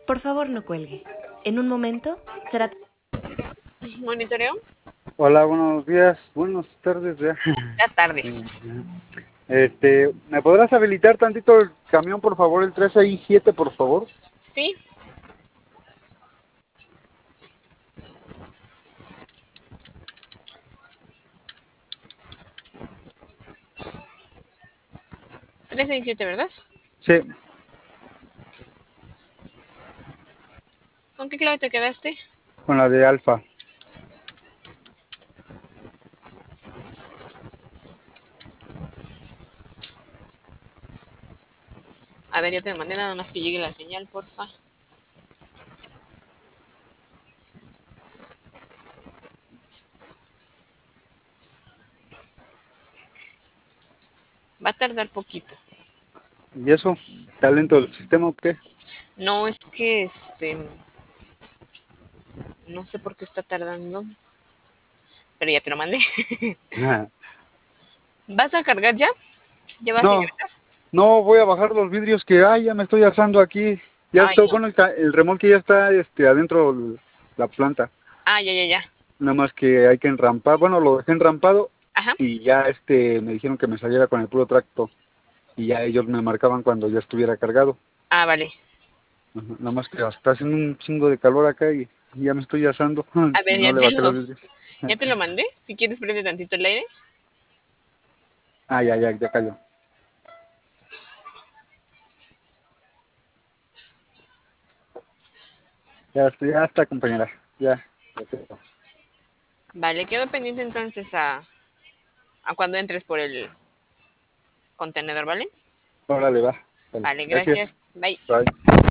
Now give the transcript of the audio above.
Por favor, no cuelgue. En un momento será... ¿Monitoreo? Hola, buenos días, buenas tardes ya. Ya tardes. ¿Me podrás habilitar tantito el camión, por favor, el 367, por favor? Sí. ¿367, verdad? Sí, ¿Con qué clave te quedaste? con la de Alfa. A ver, ya te mandé nada más que llegue la señal, porfa. Va a tardar poquito. ¿Y eso? ¿Talento del sistema o qué? No, es que no sé por qué está tardando, pero ya te lo mandé. ¿Vas a cargar ya? ¿Ya vas a No, ingresar? no, voy a bajar los vidrios que hay, ya me estoy asando aquí. Ya Ay, está, no. bueno, el remolque ya está adentro la planta. Ah, ya. Nada más que hay que enrampar, bueno, lo dejé enrampado Ajá. y ya me dijeron que me saliera con el puro tracto y ya ellos me marcaban cuando ya estuviera cargado. Ah, vale. Ajá, nada más que está haciendo un chingo de calor acá y ya me estoy asando. A ver, No le bajé los vidrios. ya te lo mandé. Si quieres, prende tantito el aire. Ah, ya cayó. Ya está, compañera. Ya. Vale, quedo pendiente entonces a cuando entres por el contenedor, ¿vale? Órale, va. Vale. Vale, Gracias. gracias. Bye. Bye.